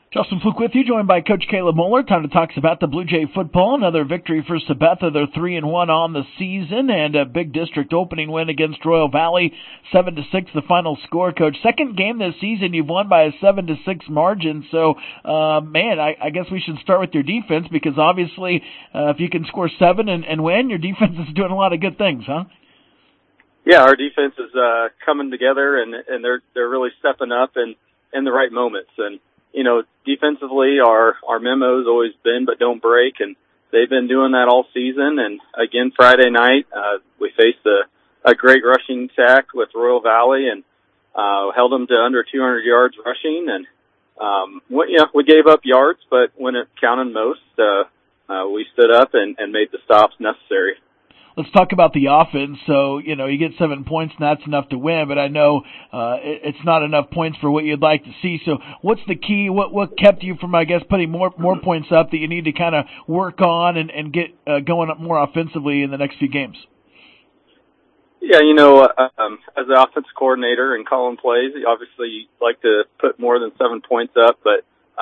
Justin Fluke with you, joined by Coach Caleb Moeller. Time to talk about the Blue Jay football. Another victory for Sabetha. They're 3-1 on the season, and a big district opening win against Royal Valley, 7-6 the final score. Coach, second game this season, you've won by a 7-6 margin. So, I guess we should start with your defense because obviously, if you can score 7 and win, your defense is doing a lot of good things, huh? Yeah, our defense is coming together, and they're really stepping up in the right moments. And you know, defensively, our memo's always been but don't break, and they've been doing that all season. And again, Friday night, we faced a great rushing attack with Royal Valley and held them to under 200 yards rushing. And we gave up yards, but when it counted most, we stood up and made the stops necessary. Let's talk about the offense. So, you get 7 points, and that's enough to win, but I know it's not enough points for what you'd like to see. So what's the key? What kept you from, I guess, putting more points up that you need to kind of work on and get going up more offensively in the next few games? Yeah, as the offense coordinator and calling plays, obviously you like to put more than 7 points up, but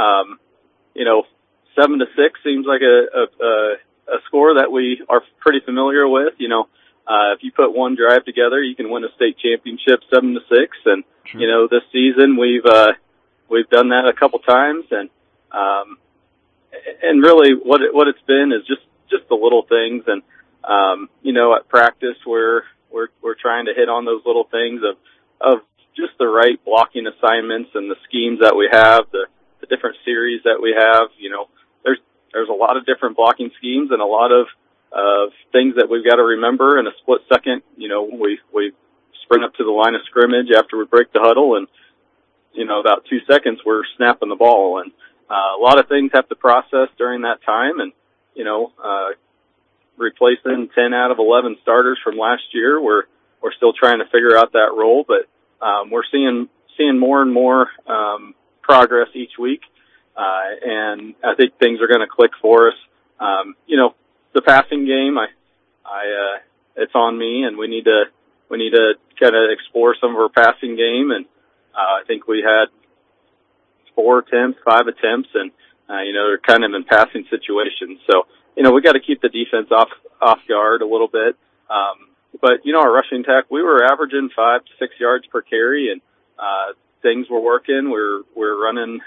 7-6 seems like a score that we are pretty familiar with. If you put one drive together, you can win a state championship 7-6. And True. This season we've done that a couple times, and really what it's been is just the little things. And at practice we're trying to hit on those little things of just the right blocking assignments and the schemes that we have, the different series that we have. There's a lot of different blocking schemes and a lot of things that we've got to remember in a split second. We sprint up to the line of scrimmage after we break the huddle, and about 2 seconds we're snapping the ball, and a lot of things have to process during that time. And replacing 10 out of 11 starters from last year, we're still trying to figure out that role, but we're seeing more and more progress each week. And I think things are going to click for us. The passing game, it's on me, and we need to kind of explore some of our passing game. And I think we had 5 attempts, and they're kind of in passing situations. So we got to keep the defense off guard a little bit. But our rushing attack, we were averaging 5 to 6 yards per carry, and things were working. We're running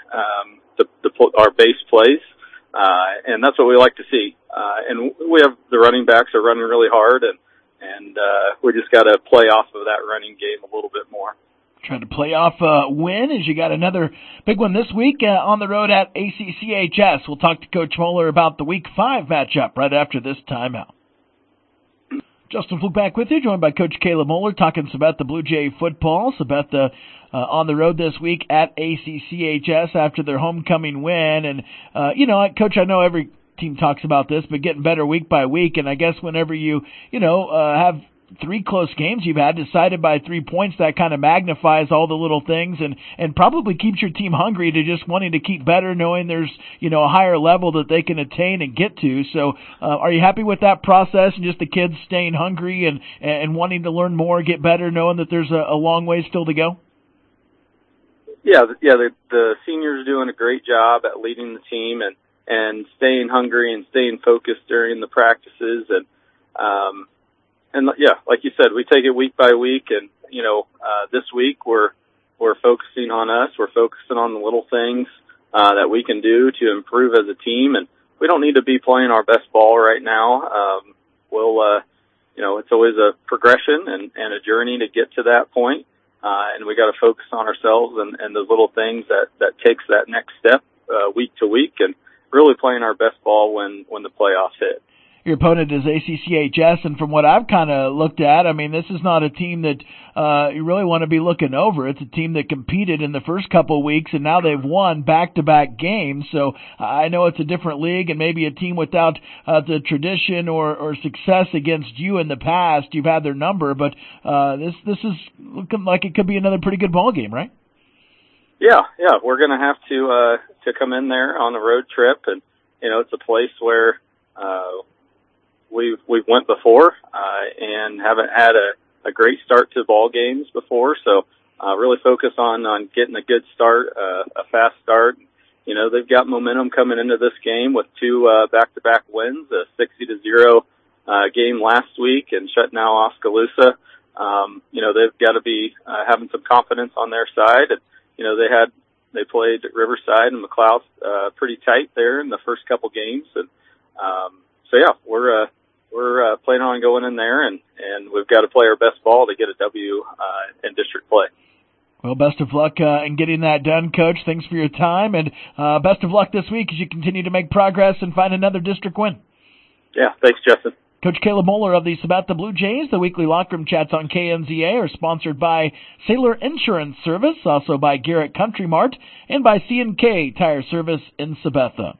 our base plays, and that's what we like to see. And we have the running backs are running really hard, and we just got to play off of that running game a little bit more. Trying to play off a win as you got another big one this week on the road at ACCHS. We'll talk to Coach Moeller about the Week 5 matchup right after this timeout. Justin Fluke back with you, joined by Coach Caleb Moeller, talking about the Blue Jay football. About the on the road this week at ACCHS after their homecoming win. And, Coach, I know every team talks about this, but getting better week by week. And I guess whenever you have 3 close games you've had decided by 3 points, that kind of magnifies all the little things and probably keeps your team hungry to just wanting to keep better, knowing there's, a higher level that they can attain and get to. So, are you happy with that process and just the kids staying hungry and wanting to learn more, get better, knowing that there's a long way still to go? Yeah, the seniors are doing a great job at leading the team and staying hungry and staying focused during the practices. And like you said, we take it week by week, and this week we're focusing on us. We're focusing on the little things that we can do to improve as a team, and we don't need to be playing our best ball right now. It's always a progression and a journey to get to that point, and we got to focus on ourselves and the little things that takes that next step week to week, and really playing our best ball when the playoffs hit. Your opponent is ACCHS, and from what I've kind of looked at, I mean, this is not a team that you really want to be looking over. It's a team that competed in the first couple of weeks, and now they've won back-to-back games. So I know it's a different league, and maybe a team without the tradition or success against you in the past. You've had their number, but this is looking like it could be another pretty good ball game, right? Yeah, we're going to have to come in there on a road trip, and it's a place where we've went before and haven't had a great start to ball games before. So really focus on getting a good start, a fast start, they've got momentum coming into this game with two back-to-back wins, a 60-0 game last week and shutting out Oskaloosa. They've got to be having some confidence on their side. And, they played Riverside and McLeod pretty tight there in the first couple games. And we're planning on going in there, and we've got to play our best ball to get a W in district play. Well, best of luck in getting that done, Coach. Thanks for your time, and best of luck this week as you continue to make progress and find another district win. Yeah, thanks, Justin. Coach Caleb Moeller of the Sabetha Blue Jays. The weekly locker room chats on KNZA are sponsored by Sailor Insurance Service, also by Garrett Country Mart, and by C&K Tire Service in Sabetha.